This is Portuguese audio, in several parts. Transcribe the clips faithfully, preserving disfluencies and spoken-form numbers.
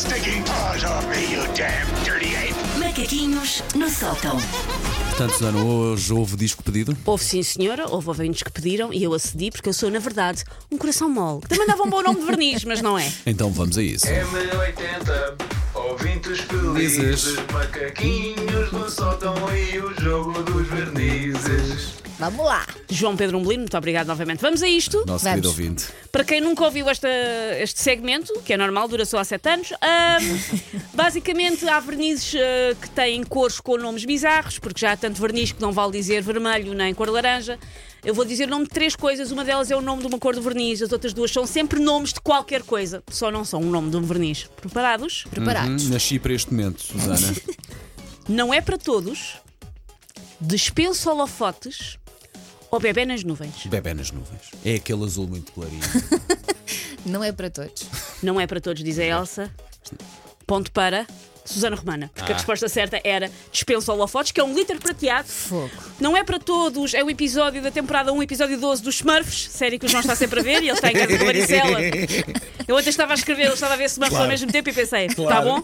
stinking paws off me, you damn dirty ape! Macaquinhos no sótão. Portanto, Susana, hoje houve disco pedido? Houve sim, senhora, houve ouvintes que pediram e eu acedi porque eu sou, na verdade, um coração mole. Também dava um bom nome de verniz, mas não é. Então vamos a isso. M oitenta, ouvintes felizes, macaquinhos no sótão e o jogo dos vernizes. Vamos lá. João Pedro Umblino, muito obrigado novamente. Vamos a isto. Nosso Vamos. querido ouvinte. Para quem nunca ouviu esta, este segmento, que é normal, dura só há sete anos, ahm, basicamente há vernizes ah, que têm cores com nomes bizarros, porque já há tanto verniz que não vale dizer vermelho nem cor laranja. Eu vou dizer o nome de três coisas, uma delas é o nome de uma cor do verniz, as outras duas são sempre nomes de qualquer coisa, só não são o nome de um verniz. Preparados? Preparados. Hum, nasci para este momento, Susana. Não é para todos, dispensa holofotes ou bebê nas nuvens. Bebé nas nuvens. É aquele azul muito clarinho. Não é para todos. Não é para todos, diz a Elsa. Ponto para Susana Romana, porque a Ah. resposta certa era dispensa holofotes, que é um glitter prateado. Fogo. Não é para todos, é o episódio da temporada um, episódio doze dos Smurfs, série que o João está sempre a ver e ele está em casa de Maricela. Eu ontem estava a escrever, ele estava a ver Smurfs ao mesmo tempo e pensei, está bom?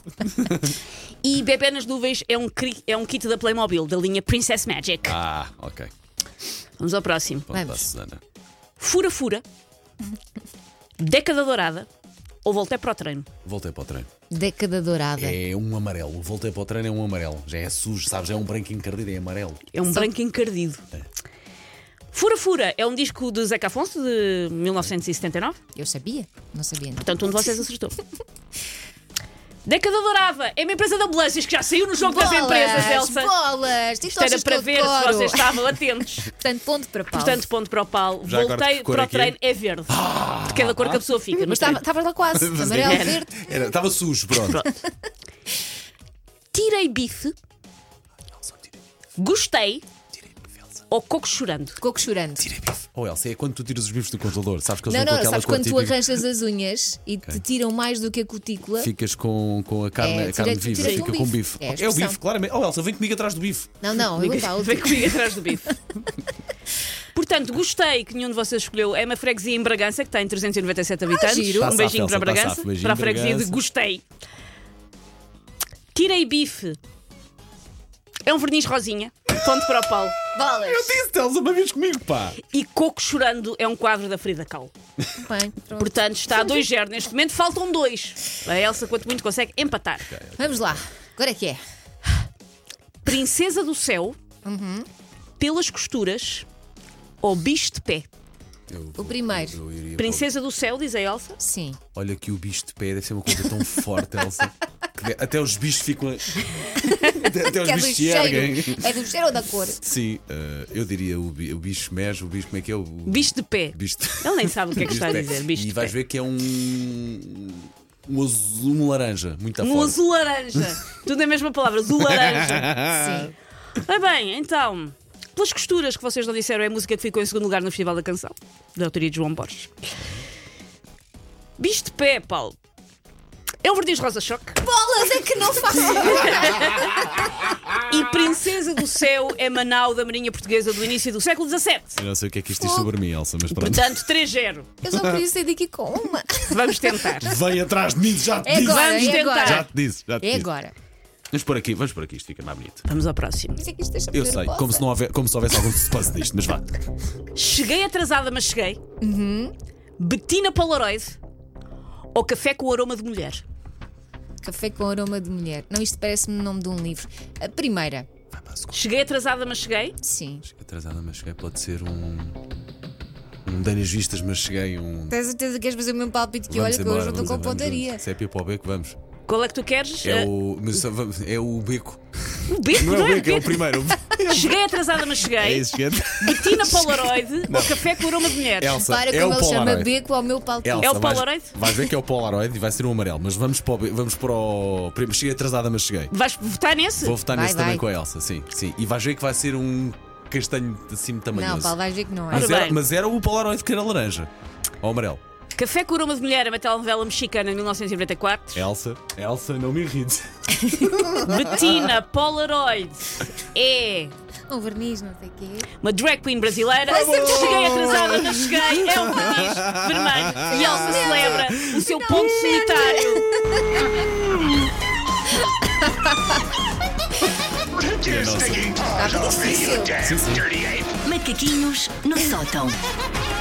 E Bebé nas Nuvens é um, cri- é um kit da Playmobil, da linha Princess Magic. Ah, ok. Vamos ao próximo. Vamos lá, Vamos. Susana. Fura-fura, década dourada ou voltei para o treino? Voltei para o treino. Década dourada. É um amarelo. Voltei para o treino, é um amarelo. Já é sujo, sabes? É um branco encardido, é amarelo. É um branco encardido. Fura-fura é um disco de Zeca Afonso de mil novecentos e setenta e nove. Eu sabia? Não sabia, não. Portanto, um de vocês acertou. Década Dourada é uma empresa de ambulâncias que já saiu no jogo das empresas, Elsa. Bolas! Isto Isto era para ver se vocês estavam atentos. Portanto, ponto para pau. Portanto, ponto para o Paulo. Já agora, Voltei que cor para é o que é? treino, é verde. De cada cor que a pessoa fica. no Mas treino. estavas lá quase. Amarelo, Era. verde. Era, estava sujo, pronto. Tirei bife, gostei ou coco chorando. Coco chorando. Oh, Elsa, é quando tu tiras os bifes do congelador. Sabes que eles Não, vêm com não, aquela sabes cor quando tu típica? arranjas as unhas e te tiram mais do que a cutícula? Ficas com, com a carne, É, a carne tira- viva, tira-te fica um com bife. bife. É a É o expressão. bife, claramente. Oh, Elsa, vem comigo atrás do bife. Não, não, eu vou Vem comigo atrás do bife. Portanto, gostei que nenhum de vocês escolheu. É uma freguesia em Bragança que tem trezentos e noventa e sete habitantes. giro. Um Tá beijinho safo, para Elsa, tá Bragança. safo. Beijinho, Para a freguesia de Bragança. gostei. Tirei bife. É um verniz rosinha. Ponto para o Paulo. Bolas! Disse, Elsa, uma vez comigo, pá. E Coco Chorando é um quadro da Frida Kahlo. Bem, pronto. Portanto, está a dois zero neste momento. Faltam dois. A Elsa, quanto muito, consegue empatar. Vamos lá. Agora é que é. Princesa do Céu, pelas costuras ou bicho de pé? Eu O primeiro. eu iria Princesa do Céu, diz a Elsa. Sim. para- Olha que o bicho de pé deve ser uma coisa tão forte, Elsa. que de- Até os bichos ficam. a- até, até os Que é do bichos se erguem. cheiro. É do cheiro ou da cor? Sim, eh, eu diria o, bi- o bicho mejo, o bicho, como é que é? O Bicho de pé. bicho de... Ele nem sabe o que é que bicho está a de pé. dizer. Bicho E de vais pé. ver que é um. Um azul, um laranja, muito Um forte. azul laranja. Tudo é a mesma palavra, azul laranja. Sim. Ora bem, então, pelas costuras que vocês não disseram, é a música que ficou em segundo lugar no Festival da Canção, da autoria de João Borges. Bicho de pé, Paulo. É um verniz rosa-choque. Bolas é que não faço. E Princesa do Céu é Manau da Marinha Portuguesa do início do século dezassete. Eu não sei o que é que isto diz sobre mim, Elsa, mas pronto. Portanto, três zero. Eu só queria sair daqui com uma. Vamos tentar. Vem atrás de mim, já te É disse. agora, Vamos é tentar. agora. Já te disse, já te É disse. agora. Vamos por aqui, vamos por aqui, isto fica mais bonito. Vamos ao próximo. Isso é que isto deixa-me Eu sei, nervosa. como se, não houver, como se houvesse algum suspense disto, mas vá. Cheguei atrasada, mas cheguei. Betina Polaroid ou Café com aroma de mulher? Café com aroma de mulher. Não, isto parece-me o nome de um livro. A primeira. Cheguei atrasada, mas cheguei. Sim. Atrasada, mas cheguei, pode ser um. Um dei nas vistas, mas cheguei. Um. Tens certeza que queres fazer o mesmo palpite que Vamos olha que embora, hoje eu estou vamos com embora, vamos pontaria. Se é pipa ao beco, vamos. Qual é que tu queres? É Uh, o. Mas só vamos- é o beco. o beco, Não é o beco, é o beco. primeiro. Cheguei atrasada, mas É cheguei. isso, gente. Betina Polaroid ou Café com aroma de mulher? Elsa, Para é como o ele chama Polaroid. beco ao meu palpite. Elsa, É o vais- Polaroid? Vais ver que é o Polaroid e vai ser um amarelo. Mas vamos para o. be- Vamos para o primeiro. Cheguei atrasada, mas cheguei. Vais votar nesse? Vou votar Vai, nesse vai. também com a Elsa, sim, sim. E vais ver que vai ser um castanho assim tamanhoso. Não, Paulo, vais ver que não é. mas, Ora era, bem. mas era o Polaroid que era laranja. Ou amarelo. Café com Aroma de Mulher, uma telenovela mexicana em mil novecentos e noventa e quatro. Elsa, Elsa, não me irrites. Bettina Polaroid é Um verniz, não sei o quê. uma drag queen brasileira. Cheguei atrasada, mas cheguei. É um verniz vermelho. E Elsa celebra o seu ponto solitário. Take your stinking paws off me, you damn dirty ape! Macaquinhos no sótão.